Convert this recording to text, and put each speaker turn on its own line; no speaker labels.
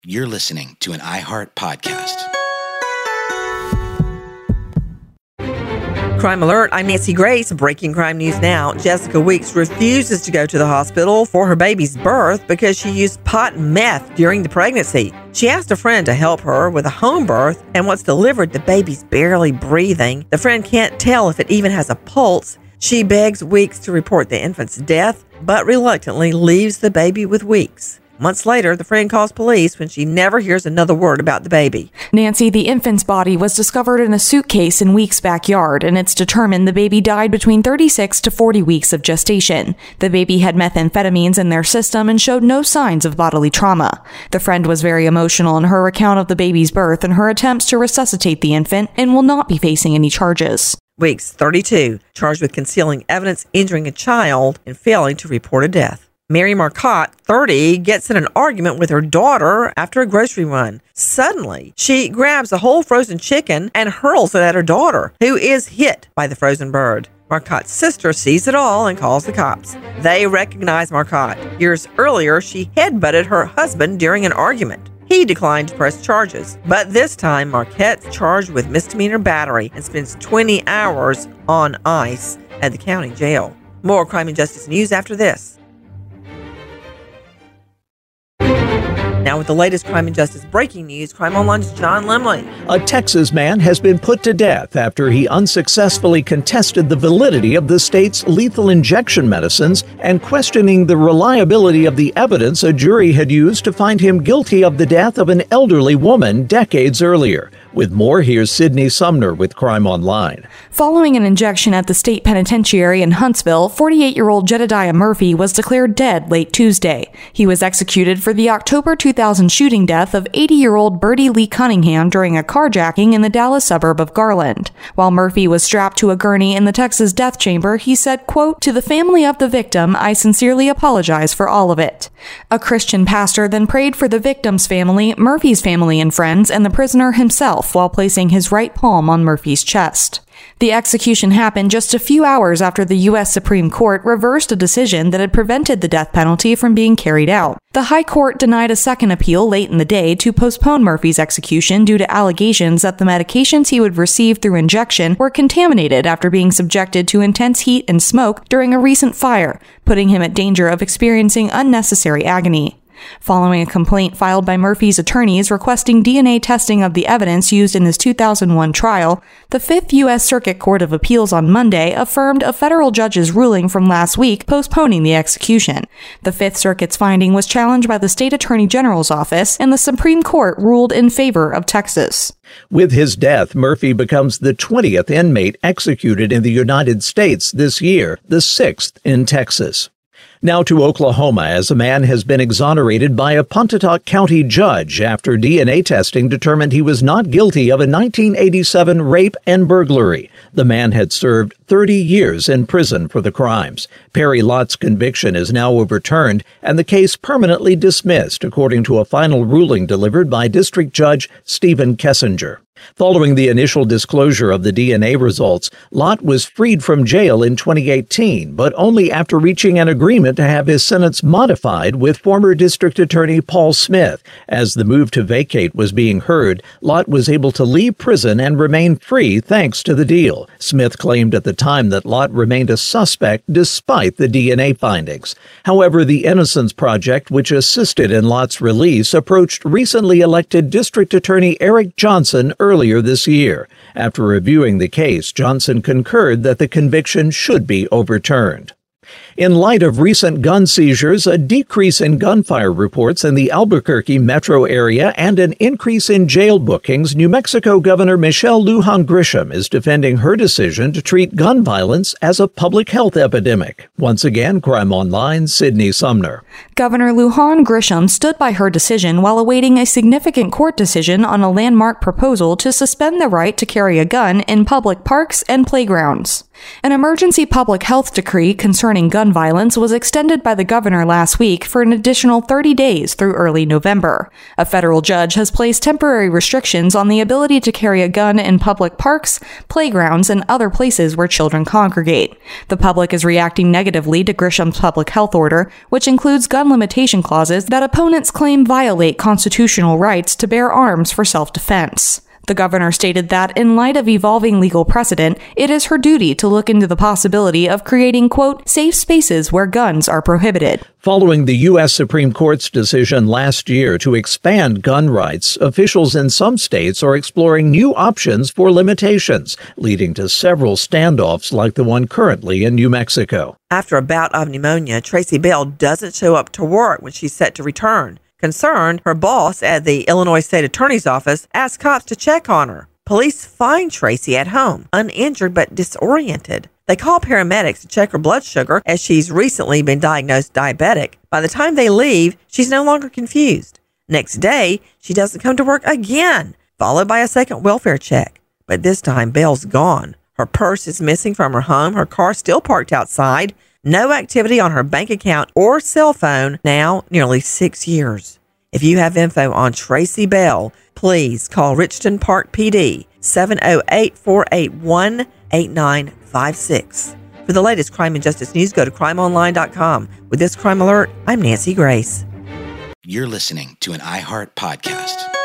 You're listening to an iHeart podcast.
Crime Alert, I'm Nancy Grace. Breaking crime news now. Jessica Weeks refuses to go to the hospital for her baby's birth because she used pot and meth during the pregnancy. She asked a friend to help her with a home birth, and once delivered, the baby's barely breathing. The friend can't tell if it even has a pulse. She begs Weeks to report the infant's death, but reluctantly leaves the baby with Weeks. Months later, the friend calls police when she never hears another word about the baby.
Nancy, the infant's body was discovered in a suitcase in Weeks' backyard, and it's determined the baby died between 36 to 40 weeks of gestation. The baby had methamphetamines in their system and showed no signs of bodily trauma. The friend was very emotional in her account of the baby's birth and her attempts to resuscitate the infant and will not be facing any charges.
Weeks, 32, charged with concealing evidence, injuring a child, and failing to report a death. Mary Marcotte, 30, gets in an argument with her daughter after a grocery run. Suddenly, she grabs a whole frozen chicken and hurls it at her daughter, who is hit by the frozen bird. Marcotte's sister sees it all and calls the cops. They recognize Marcotte. Years earlier, she headbutted her husband during an argument. He declined to press charges, but this time Marcotte's charged with misdemeanor battery and spends 20 hours on ice at the county jail. More crime and justice news after this. Now with the latest crime and justice breaking news, Crime Online's John Lemley.
A Texas man has been put to death after he unsuccessfully contested the validity of the state's lethal injection medicines and questioning the reliability of the evidence a jury had used to find him guilty of the death of an elderly woman decades earlier. With more, here's Sydney Sumner with Crime Online.
Following an injection at the state penitentiary in Huntsville, 48-year-old Jedediah Murphy was declared dead late Tuesday. He was executed for the October 2000 shooting death of 80-year-old Bertie Lee Cunningham during a carjacking in the Dallas suburb of Garland. While Murphy was strapped to a gurney in the Texas death chamber, he said, quote, "To the family of the victim, I sincerely apologize for all of it." A Christian pastor then prayed for the victim's family, Murphy's family and friends, and the prisoner himself, while placing his right palm on Murphy's chest. The execution happened just a few hours after the U.S. Supreme Court reversed a decision that had prevented the death penalty from being carried out. The High Court denied a second appeal late in the day to postpone Murphy's execution due to allegations that the medications he would receive through injection were contaminated after being subjected to intense heat and smoke during a recent fire, putting him at danger of experiencing unnecessary agony. Following a complaint filed by Murphy's attorneys requesting DNA testing of the evidence used in his 2001 trial, the Fifth U.S. Circuit Court of Appeals on Monday affirmed a federal judge's ruling from last week postponing the execution. The Fifth Circuit's finding was challenged by the state attorney general's office, and the Supreme Court ruled in favor of Texas.
With his death, Murphy becomes the 20th inmate executed in the United States this year, the 6th in Texas. Now to Oklahoma, as a man has been exonerated by a Pontotoc County judge after DNA testing determined he was not guilty of a 1987 rape and burglary. The man had served 30 years in prison for the crimes. Perry Lott's conviction is now overturned and the case permanently dismissed, according to a final ruling delivered by District Judge Stephen Kessinger. Following the initial disclosure of the DNA results, Lott was freed from jail in 2018, but only after reaching an agreement to have his sentence modified with former District Attorney Paul Smith. As the move to vacate was being heard, Lott was able to leave prison and remain free thanks to the deal. Smith claimed at the time that Lott remained a suspect despite the DNA findings. However, the Innocence Project, which assisted in Lott's release, approached recently elected District Attorney Eric Johnson earlier this year. After reviewing the case, Johnson concurred that the conviction should be overturned. In light of recent gun seizures, a decrease in gunfire reports in the Albuquerque metro area, and an increase in jail bookings, New Mexico Governor Michelle Lujan Grisham is defending her decision to treat gun violence as a public health epidemic. Once again, Crime Online, Sydney Sumner.
Governor Lujan Grisham stood by her decision while awaiting a significant court decision on a landmark proposal to suspend the right to carry a gun in public parks and playgrounds. An emergency public health decree concerning concerning gun violence was extended by the governor last week for an additional 30 days through early November. A federal judge has placed temporary restrictions on the ability to carry a gun in public parks, playgrounds, and other places where children congregate. The public is reacting negatively to Grisham's public health order, which includes gun limitation clauses that opponents claim violate constitutional rights to bear arms for self-defense. The governor stated that, in light of evolving legal precedent, it is her duty to look into the possibility of creating, quote, safe spaces where guns are prohibited.
Following the U.S. Supreme Court's decision last year to expand gun rights, officials in some states are exploring new options for limitations, leading to several standoffs like the one currently in New Mexico.
After a bout of pneumonia, Tracy Bell doesn't show up to work when she's set to return. Concerned, her boss at the Illinois State Attorney's Office asked cops to check on her. Police find Tracy at home, uninjured but disoriented. They call paramedics to check her blood sugar as she's recently been diagnosed diabetic. By the time they leave, she's no longer confused. Next day, she doesn't come to work again, followed by a second welfare check. But this time, Bell's gone. Her purse is missing from her home, her car still parked outside. No activity on her bank account or cell phone, now nearly 6 years. If you have info on Tracy Bell, please call Richton Park PD, 708-481-8956. For the latest crime and justice news, go to crimeonline.com. With this crime alert, I'm Nancy Grace.
You're listening to an iHeart podcast.